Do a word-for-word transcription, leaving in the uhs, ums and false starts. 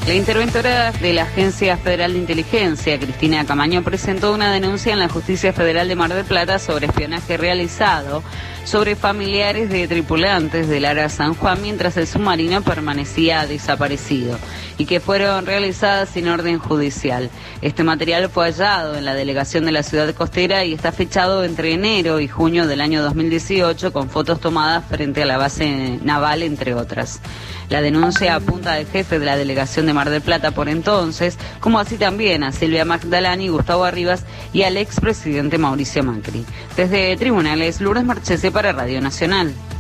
La interventora de la Agencia Federal de Inteligencia, Cristina Camaño, presentó una denuncia en la Justicia Federal de Mar del Plata sobre espionaje realizado sobre familiares de tripulantes del Ara San Juan mientras el submarino permanecía desaparecido y que fueron realizadas sin orden judicial. Este material fue hallado en la delegación de la ciudad costera y está fechado entre enero y junio del año dos mil dieciocho con fotos tomadas frente a la base naval, entre otras. La denuncia apunta al jefe de la delegación de Mar del Plata por entonces, como así también a Silvia Magdalani, Gustavo Arribas y al expresidente Mauricio Macri. Desde Tribunales, Lourdes Marchese para Radio Nacional.